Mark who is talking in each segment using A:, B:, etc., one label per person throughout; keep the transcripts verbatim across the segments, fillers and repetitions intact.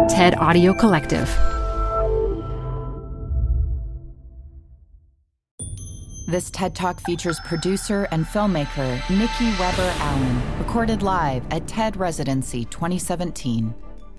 A: TED Audio Collective.
B: This TED Talk features producer and filmmaker Nikki Weber Allen, recorded live at TED Residency twenty seventeen.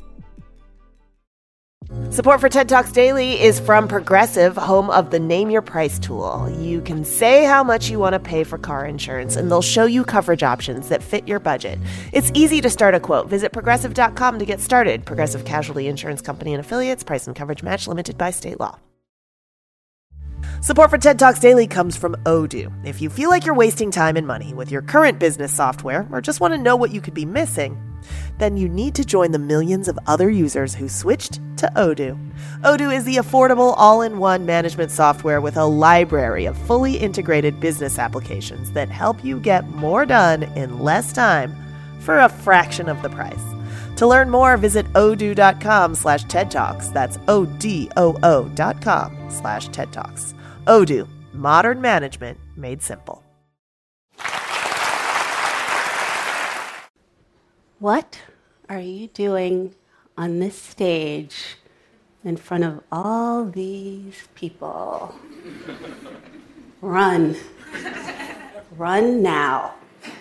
C: Support for TED Talks Daily is from Progressive, home of the Name Your Price tool. You can say how much you want to pay for car insurance, and they'll show you coverage options that fit your budget. It's easy to start a quote. Visit progressive dot com to get started. Progressive Casualty Insurance Company and Affiliates. Price and coverage match limited by state law. Support for TED Talks Daily comes from Odoo. If you feel like you're wasting time and money with your current business software, or just want to know what you could be missing, then you need to join the millions of other users who switched to Odoo. Odoo is the affordable all-in-one management software with a library of fully integrated business applications that help you get more done in less time for a fraction of the price. To learn more, visit odoo.com slash TED Talks. That's O-D-O-O dot com slash TED Talks. Odoo, modern management made simple.
D: What are you doing on this stage in front of all these people? Run. Run now.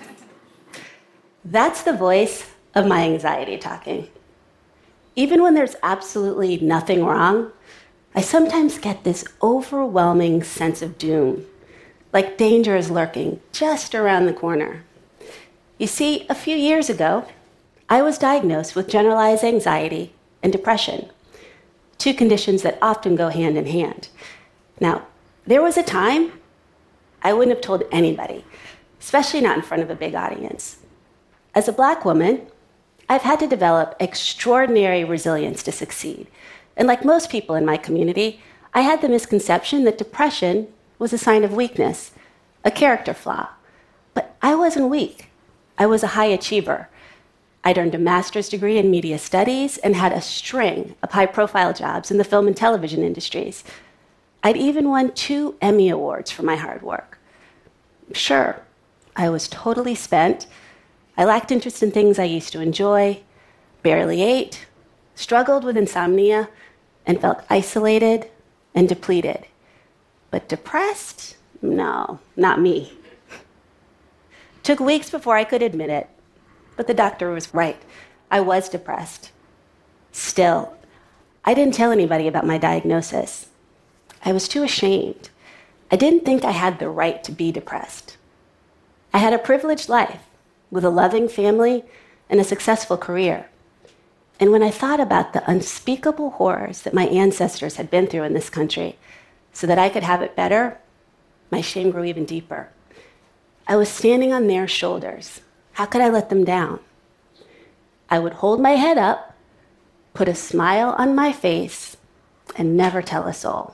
D: That's the voice of my anxiety talking. Even when there's absolutely nothing wrong, I sometimes get this overwhelming sense of doom, like danger is lurking just around the corner. You see, a few years ago, I was diagnosed with generalized anxiety and depression, two conditions that often go hand in hand. Now, there was a time I wouldn't have told anybody, especially not in front of a big audience. As a Black woman, I've had to develop extraordinary resilience to succeed. And like most people in my community, I had the misconception that depression was a sign of weakness, a character flaw. But I wasn't weak. I was a high achiever. I'd earned a master's degree in media studies and had a string of high-profile jobs in the film and television industries. I'd even won two Emmy Awards for my hard work. Sure, I was totally spent. I lacked interest in things I used to enjoy, barely ate, struggled with insomnia, and felt isolated and depleted. But depressed? No, not me. Took weeks before I could admit it. But the doctor was right. I was depressed. Still, I didn't tell anybody about my diagnosis. I was too ashamed. I didn't think I had the right to be depressed. I had a privileged life with a loving family and a successful career. And when I thought about the unspeakable horrors that my ancestors had been through in this country so that I could have it better, my shame grew even deeper. I was standing on their shoulders. How could I let them down? I would hold my head up, put a smile on my face, and never tell a soul.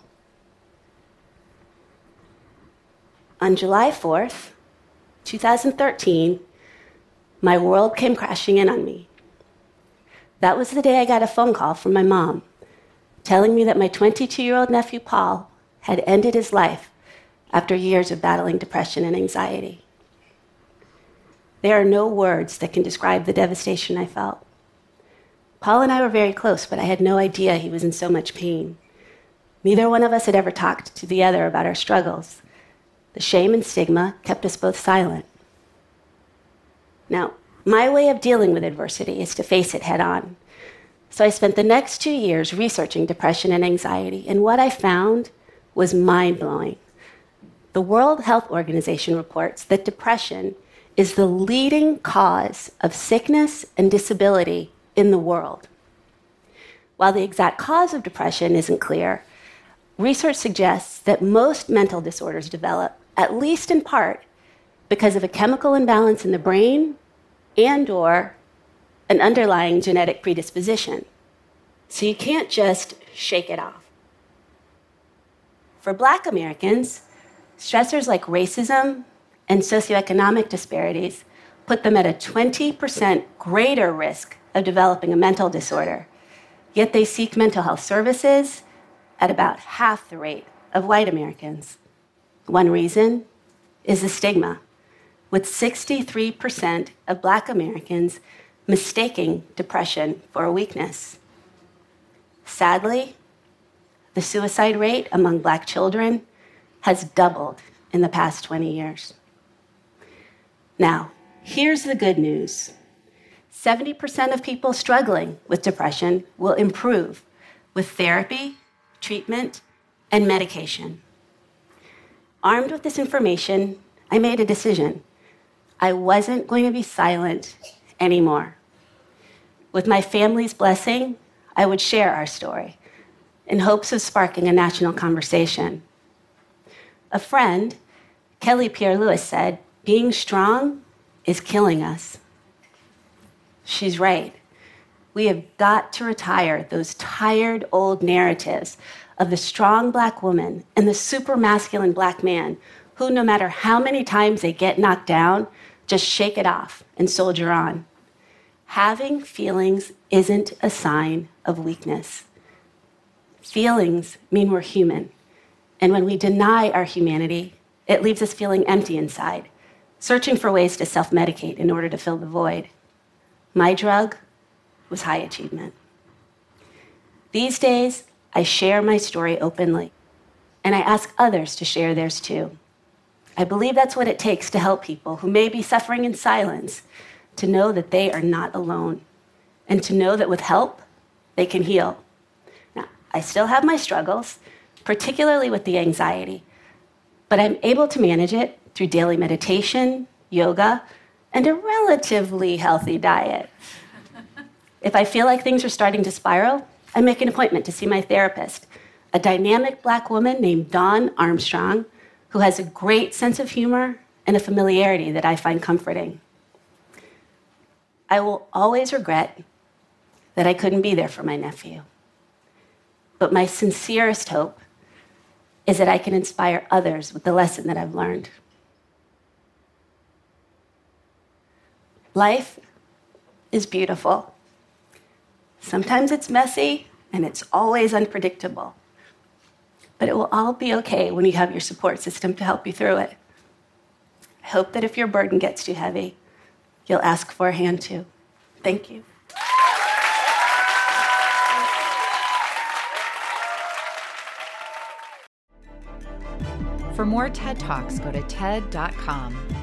D: On July fourth, twenty thirteen, my world came crashing in on me. That was the day I got a phone call from my mom, telling me that my twenty-two-year-old nephew, Paul, had ended his life after years of battling depression and anxiety. There are no words that can describe the devastation I felt. Paul and I were very close, but I had no idea he was in so much pain. Neither one of us had ever talked to the other about our struggles. The shame and stigma kept us both silent. Now, my way of dealing with adversity is to face it head on. So I spent the next two years researching depression and anxiety, and what I found was mind-blowing. The World Health Organization reports that depression is the leading cause of sickness and disability in the world. While the exact cause of depression isn't clear, research suggests that most mental disorders develop, at least in part, because of a chemical imbalance in the brain and or an underlying genetic predisposition. So you can't just shake it off. For Black Americans, stressors like racism and socioeconomic disparities put them at a twenty percent greater risk of developing a mental disorder, yet they seek mental health services at about half the rate of white Americans. One reason is the stigma, with sixty-three percent of Black Americans mistaking depression for a weakness. Sadly, the suicide rate among Black children has doubled in the past twenty years. Now, here's the good news. seventy percent of people struggling with depression will improve with therapy, treatment, and medication. Armed with this information, I made a decision. I wasn't going to be silent anymore. With my family's blessing, I would share our story in hopes of sparking a national conversation. A friend, Kelly Pierre-Louis, said, "Being strong is killing us." She's right. We have got to retire those tired old narratives of the strong Black woman and the super masculine Black man who, no matter how many times they get knocked down, just shake it off and soldier on. Having feelings isn't a sign of weakness. Feelings mean we're human. And when we deny our humanity, it leaves us feeling empty inside, searching for ways to self-medicate in order to fill the void. My drug was high achievement. These days, I share my story openly, and I ask others to share theirs too. I believe that's what it takes to help people who may be suffering in silence to know that they are not alone, and to know that with help, they can heal. Now, I still have my struggles, particularly with the anxiety, but I'm able to manage it through daily meditation, yoga, and a relatively healthy diet. If I feel like things are starting to spiral, I make an appointment to see my therapist, a dynamic Black woman named Dawn Armstrong, who has a great sense of humor and a familiarity that I find comforting. I will always regret that I couldn't be there for my nephew. But my sincerest hope is that I can inspire others with the lesson that I've learned. Life is beautiful. Sometimes it's messy, and it's always unpredictable. But it will all be okay when you have your support system to help you through it. I hope that if your burden gets too heavy, you'll ask for a hand too. Thank you.
B: For more TED Talks, go to T E D dot com.